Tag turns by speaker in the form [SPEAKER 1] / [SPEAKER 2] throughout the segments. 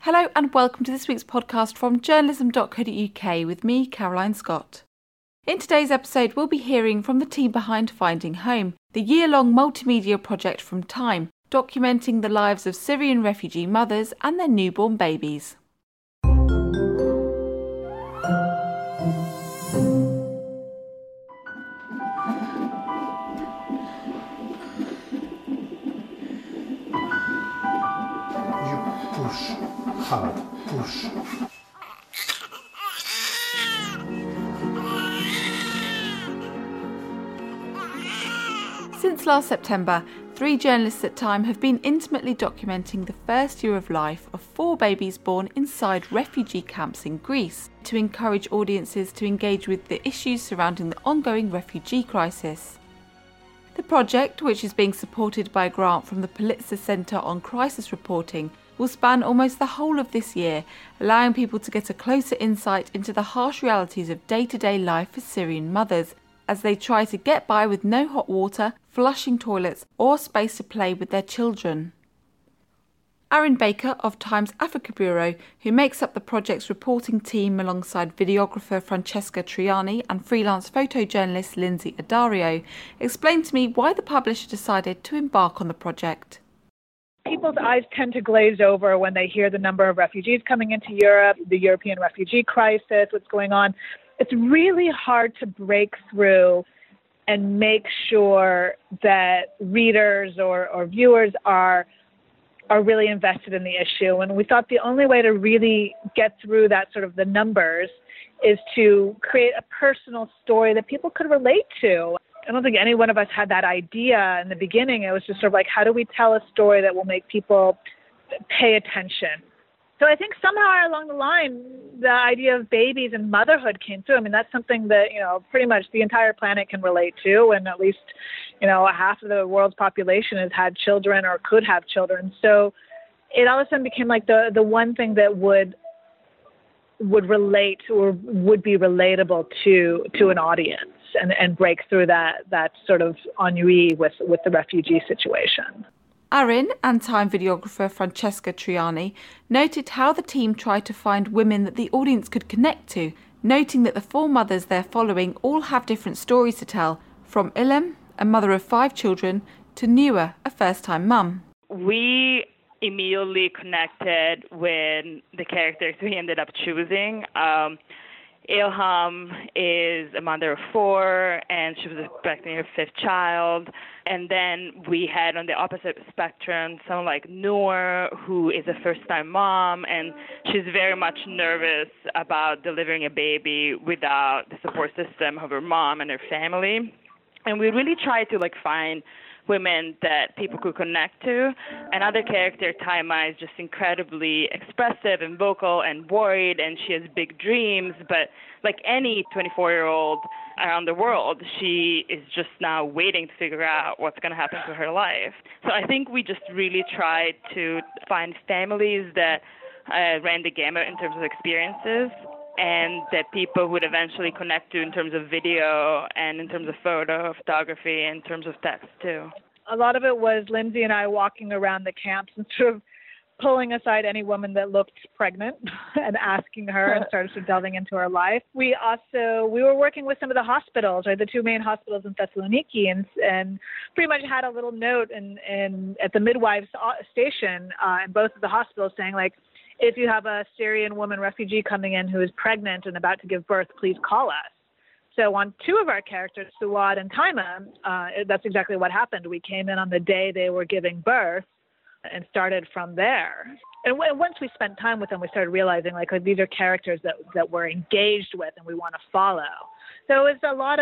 [SPEAKER 1] Hello and welcome to this week's podcast from journalism.co.uk with me, Caroline Scott. In today's episode, we'll be hearing from the team behind Finding Home, the year-long multimedia project from Time, documenting the lives of Syrian refugee mothers and their newborn babies.
[SPEAKER 2] Push. Hard. Push.
[SPEAKER 1] Since last September, 3 journalists at Time have been intimately documenting the first year of life of 4 babies born inside refugee camps in Greece to encourage audiences to engage with the issues surrounding the ongoing refugee crisis. The project, which is being supported by a grant from the Pulitzer Center on Crisis Reporting, will span almost the whole of this year, allowing people to get a closer insight into the harsh realities of day-to-day life for Syrian mothers as they try to get by with no hot water, flushing toilets or space to play with their children. Aaron Baker of Time's Africa Bureau, who makes up the project's reporting team alongside videographer Francesca Triani and freelance photojournalist Lindsay Addario, explained to me why the publisher decided to embark on the project.
[SPEAKER 3] People's eyes tend to glaze over when they hear the number of refugees coming into Europe, the European refugee crisis, what's going on. It's really hard to break through and make sure that readers or viewers are really invested in the issue. And we thought the only way to really get through that sort of the numbers is to create a personal story that people could relate to. I don't think any one of us had that idea in the beginning. It was just sort of like, how do we tell a story that will make people pay attention? So I think somehow along the line, the idea of babies and motherhood came through. I mean, that's something that, pretty much the entire planet can relate to. And at least, half of the world's population has had children or could have children. So it all of a sudden became like the one thing that would relate or would be relatable to an audience and break through that sort of ennui with the refugee situation.
[SPEAKER 1] Aaron and Time videographer Francesca Triani noted how the team tried to find women that the audience could connect to, noting that the 4 mothers they're following all have different stories to tell, from Ilham, a mother of 5 children, to Nuwa, a first-time mum.
[SPEAKER 4] We immediately connected with the characters we ended up choosing. Ilham is a mother of 4, and she was expecting her 5th child. And then we had on the opposite spectrum someone like Noor, who is a first-time mom, and she's very much nervous about delivering a baby without the support system of her mom and her family. And we really tried to find women that people could connect to. Another character, Taima, is just incredibly expressive and vocal and worried, and she has big dreams. But like any 24-year-old around the world, she is just now waiting to figure out what's going to happen to her life. So I think we just really tried to find families that ran the gamut in terms of experiences, and that people would eventually connect to in terms of video and in terms of photography, and in terms of text too.
[SPEAKER 3] A lot of it was Lindsay and I walking around the camps and sort of pulling aside any woman that looked pregnant and asking her and started sort of delving into her life. We were working with some of the hospitals, or the 2 main hospitals in Thessaloniki, and pretty much had a little note at the midwives station in both of the hospitals saying, if you have a Syrian woman refugee coming in who is pregnant and about to give birth, please call us. So on 2 of our characters, Suad and Taima, that's exactly what happened. We came in on the day they were giving birth and started from there. And once we spent time with them, we started realizing these are characters that we're engaged with and we want to follow. So it's a lot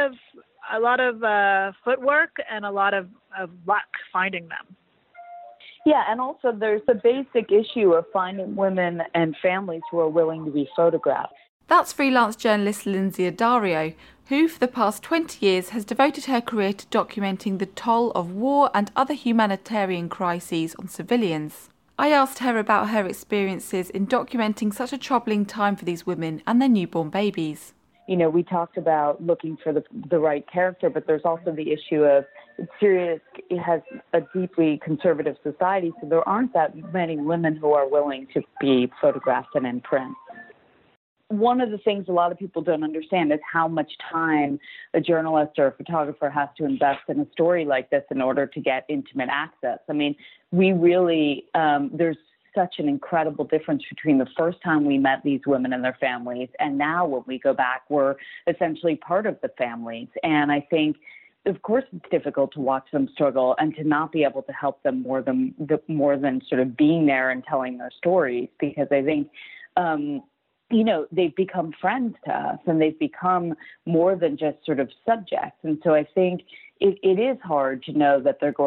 [SPEAKER 3] of footwork and a lot of luck finding them.
[SPEAKER 5] Yeah, and also there's the basic issue of finding women and families who are willing to be photographed.
[SPEAKER 1] That's freelance journalist Lindsay Addario, who for the past 20 years has devoted her career to documenting the toll of war and other humanitarian crises on civilians. I asked her about her experiences in documenting such a troubling time for these women and their newborn babies.
[SPEAKER 5] we talked about looking for the right character, but there's also the issue of Syria has a deeply conservative society, so there aren't that many women who are willing to be photographed and in print. One of the things a lot of people don't understand is how much time a journalist or a photographer has to invest in a story like this in order to get intimate access. I mean, we really, there's such an incredible difference between the first time we met these women and their families, and now when we go back, we're essentially part of the families. And I think, of course, it's difficult to watch them struggle and to not be able to help them more than sort of being there and telling their stories, because I think, they've become friends to us, and they've become more than just sort of subjects. And so I think it is hard to know that they're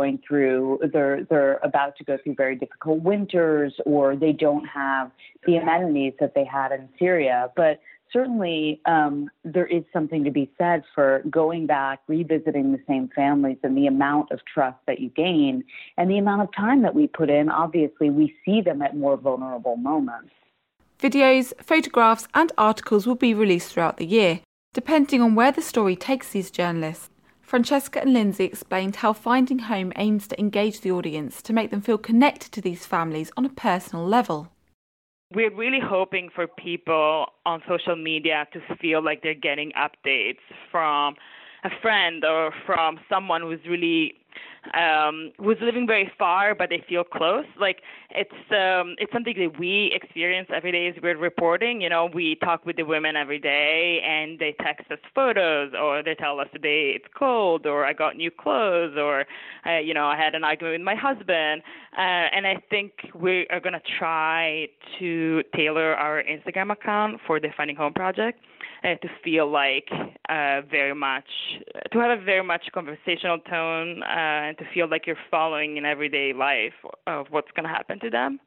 [SPEAKER 5] about to go through very difficult winters, or they don't have the amenities that they had in Syria. But certainly there is something to be said for going back, revisiting the same families, and the amount of trust that you gain and the amount of time that we put in. Obviously, we see them at more vulnerable moments.
[SPEAKER 1] Videos, photographs and articles will be released throughout the year, depending on where the story takes these journalists. Francesca and Lindsay explained how Finding Home aims to engage the audience to make them feel connected to these families on a personal level.
[SPEAKER 4] We're really hoping for people on social media to feel like they're getting updates from a friend or from someone who's really who's living very far, but they feel close. Like it's something that we experience every day as we're reporting. We talk with the women every day, and they text us photos, or they tell us today it's cold, or I got new clothes, or I had an argument with my husband. And I think we are going to try to tailor our Instagram account for the Finding Home Project to feel like to have a very much conversational tone, and to feel like you're following in everyday life of what's going to happen to them.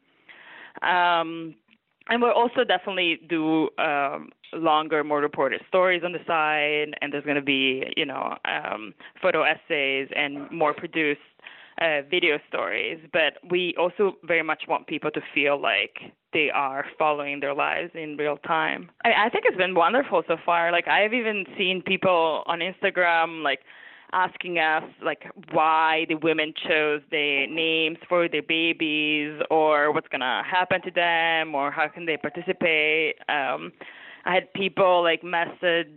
[SPEAKER 4] And we'll also definitely do longer, more reported stories on the side, and there's going to be, photo essays and more produced video stories. But we also very much want people to feel like they are following their lives in real time. I think it's been wonderful so far. Like, I've even seen people on Instagram, asking us, why the women chose the names for their babies, or what's going to happen to them, or how can they participate. I had people, message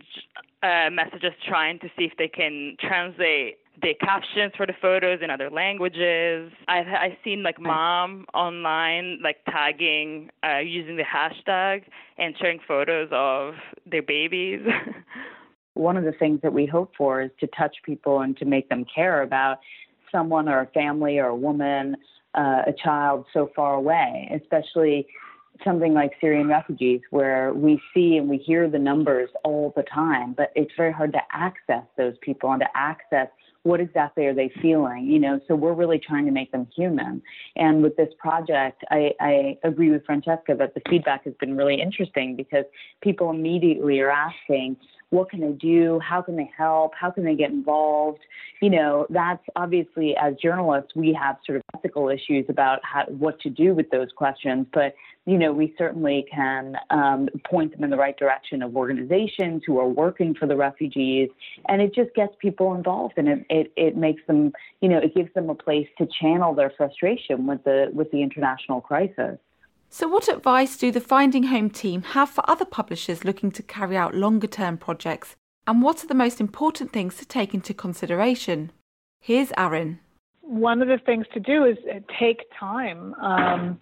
[SPEAKER 4] us trying to see if they can translate the captions for the photos in other languages. I've seen mom online tagging using the hashtag and sharing photos of their babies.
[SPEAKER 5] One of the things that we hope for is to touch people and to make them care about someone or a family or a woman, a child so far away, especially something like Syrian refugees, where we see and we hear the numbers all the time, but it's very hard to access those people and to access what exactly are they feeling, so we're really trying to make them human. And with this project, I agree with Francesca that the feedback has been really interesting, because people immediately are asking, what can they do? How can they help? How can they get involved? That's obviously, as journalists, we have sort of ethical issues about what to do with those questions. But, we certainly can point them in the right direction of organizations who are working for the refugees. And it just gets people involved, and it makes them, it gives them a place to channel their frustration with the international crisis.
[SPEAKER 1] So what advice do the Finding Home team have for other publishers looking to carry out longer-term projects? And what are the most important things to take into consideration? Here's Aaron.
[SPEAKER 3] One of the things to do is take time.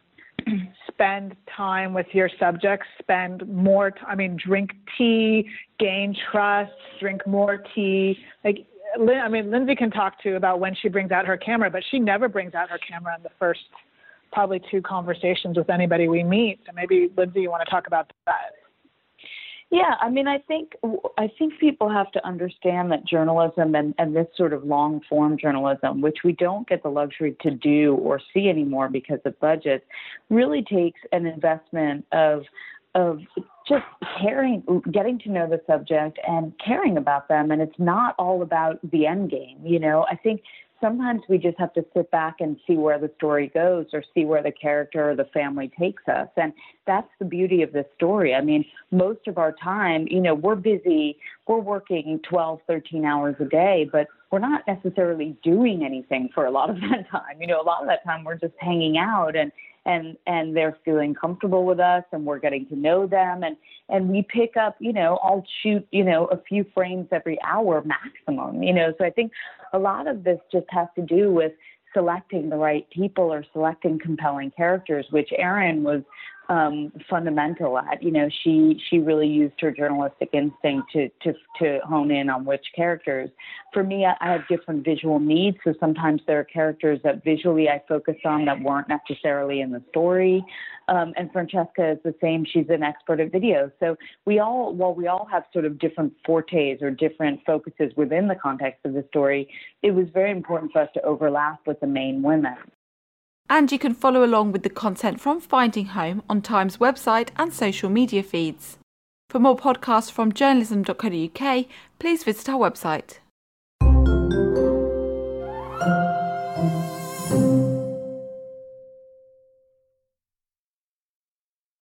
[SPEAKER 3] Spend time with your subjects. Spend more time. Drink tea, gain trust, drink more tea. Lindsay can talk to about when she brings out her camera, but she never brings out her camera in the first probably 2 conversations with anybody we meet. So maybe, Lindsay, you want to talk about that?
[SPEAKER 5] Yeah, I think people have to understand that journalism and this sort of long-form journalism, which we don't get the luxury to do or see anymore because of budgets, really takes an investment of just getting to know the subject and caring about them. And it's not all about the end game. I think sometimes we just have to sit back and see where the story goes or see where the character or the family takes us. And that's the beauty of this story. I mean, most of our time, we're busy, we're working 12, 13 hours a day, but we're not necessarily doing anything for a lot of that time. A lot of that time we're just hanging out and they're feeling comfortable with us and we're getting to know them. And we pick up, I'll shoot, a few frames every hour maximum, So I think a lot of this just has to do with selecting the right people or selecting compelling characters, which Erin was fundamental at. She really used her journalistic instinct to hone in on which characters. For me, I have different visual needs, so sometimes there are characters that visually I focus on that weren't necessarily in the story. And Francesca is the same. She's an expert at video. So while we all have sort of different fortes or different focuses within the context of the story, it was very important for us to overlap with the main women.
[SPEAKER 1] And you can follow along with the content from Finding Home on Time's website and social media feeds. For more podcasts from journalism.co.uk, please visit our website.